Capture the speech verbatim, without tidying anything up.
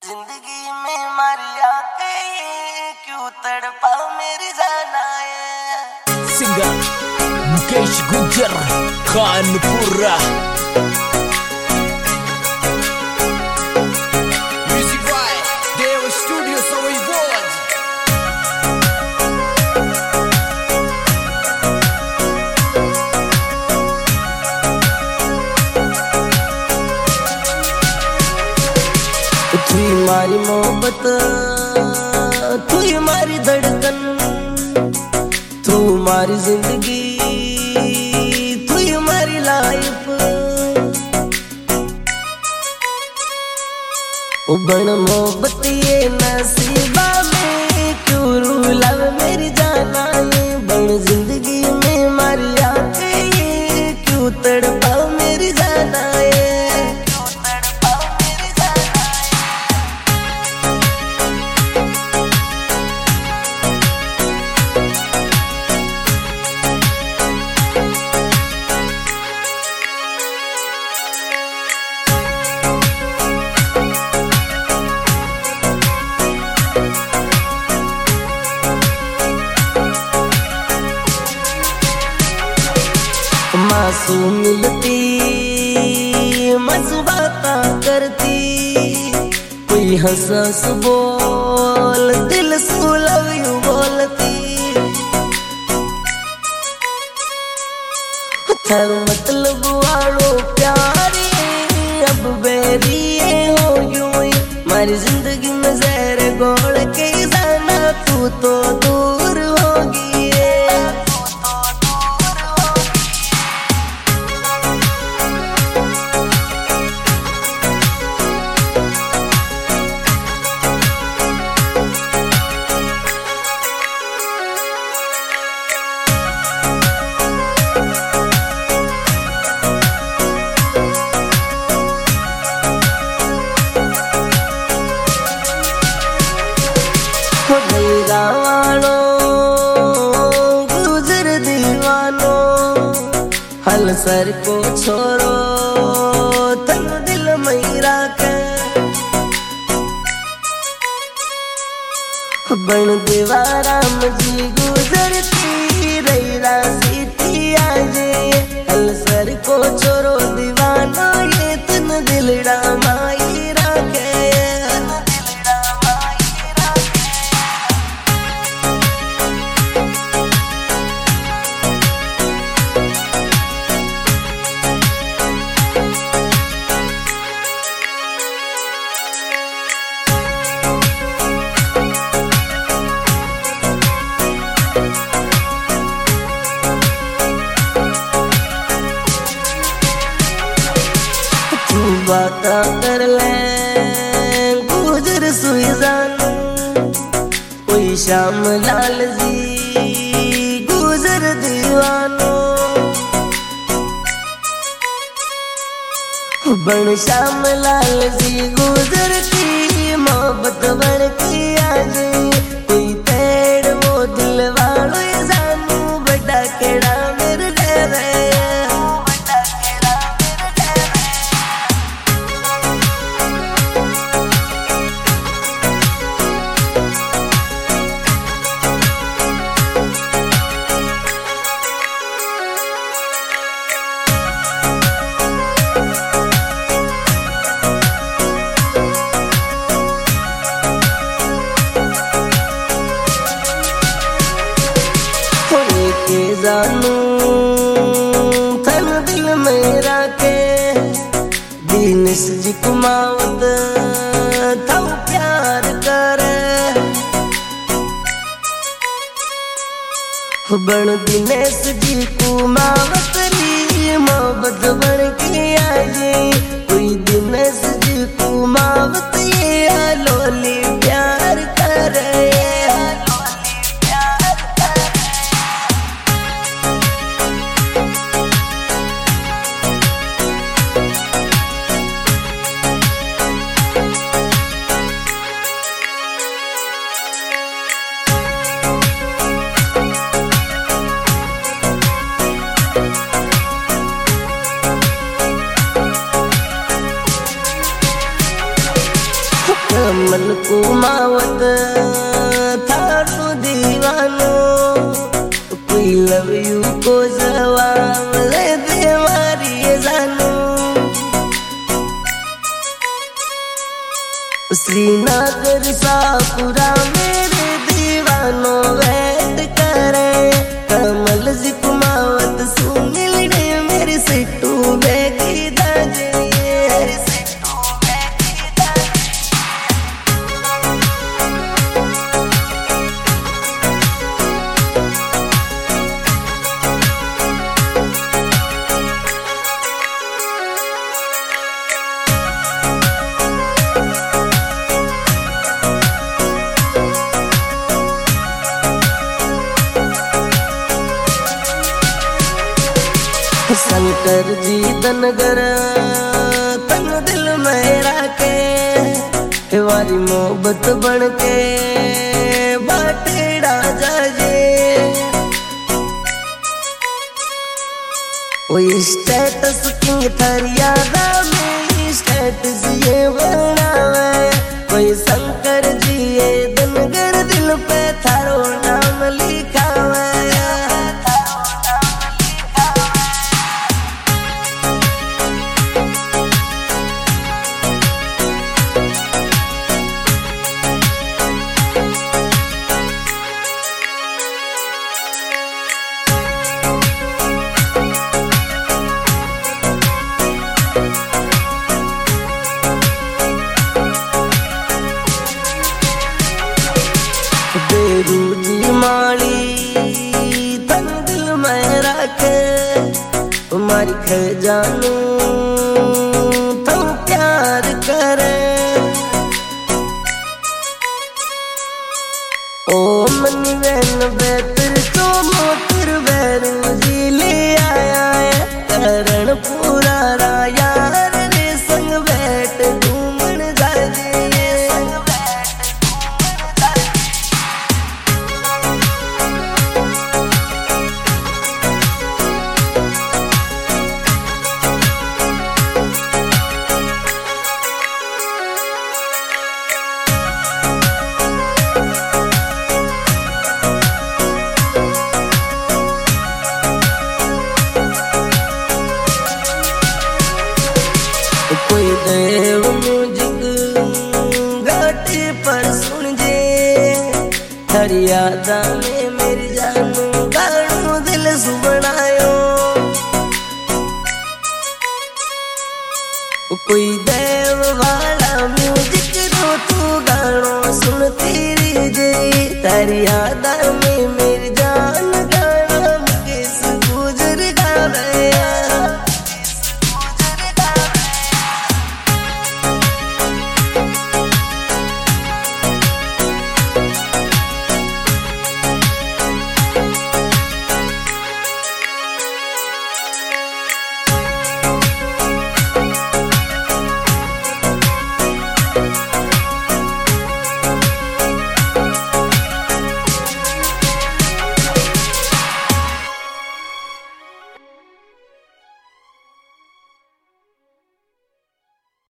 जिंदगी में मारी आके क्यों तड़पा मेरी जानाए। सिंगर मुकेश गुजर Kanpura. Music by Deva Studio Soy Board. तू हमारी मोहब्बत, तू हमारी धड़कन, तू हमारी जिंदगी, तू हमारी लाइफ। ओ बन मोहब्बत ये नसीबा में क्यों रूला मेरी जाना ये। बन जिंदगी में मारी आके ये क्यों तड़पा मेरी जाना ये। मासूम मिलती मसबाता करती, कोई हंस हंस बोल दिल सु लव यू बोलती। थार मतलब वालो प्यारी अब बेरी हो यूं मारी जिंदगी में जहर घोल के जाना तू तो दूर होगी। गावानो गुजर दीवानो हल सर को छोरो तन दिल मैरा के। बन दीवारा मजी गुजरती रही रासी थी आज। हल सर को छोरो दीवानो ये तन दिलड़ा माई राखे। बाता कर ले गुजर सुई जानो, कोई शाम लाल जी गुजर दीवानो। बन श्याम लाल जी गुजरती मोहब्बत बन की आज। कोई पेड़ वो दिल वालो जानू बड़ा केड़ा मेरे ले। के जानू थन दिल मेरा के दीनस जी कुमावत था प्यार करे। बन दिनेश जी कुमावत री मोहब्बत बन के आजे। कोई दिनेश जी कुमावत ये लोली प्यार करे। कमल कुमावत थारो दीवानो, कोई लव यू को जवाब ले दे मारी जानो। श्रीनगर सापुरा मेरे दीवानो वेट करे, कमल जी कुमावत सुनील डे मेरी सिट्टू बेगी दाजे। शंकर जी दनगर तन दिल मेरा के, हमारी मोहब्बत बन के बाटेड़ा जाजे। कोई स्टेटस किंग थरियादा में स्टेटस ये बनावे, कोई शंकर जी ये दनगर दिल पे थारो नाम लिखावे। बेरूजी माली तन दिल में रखे, तुम्हारी खजानू तुम प्यार करे। ओ मनी बहन बेहतर तो मोतर बेरूजी ले आया है, करण पूरा रायार रे संग बैठ घूमन जाए। कोई देव म्यूजिक घाटी पर सुन जे, हरियादा में मेरी जानू गानू दिल सुबनायो। कोई देव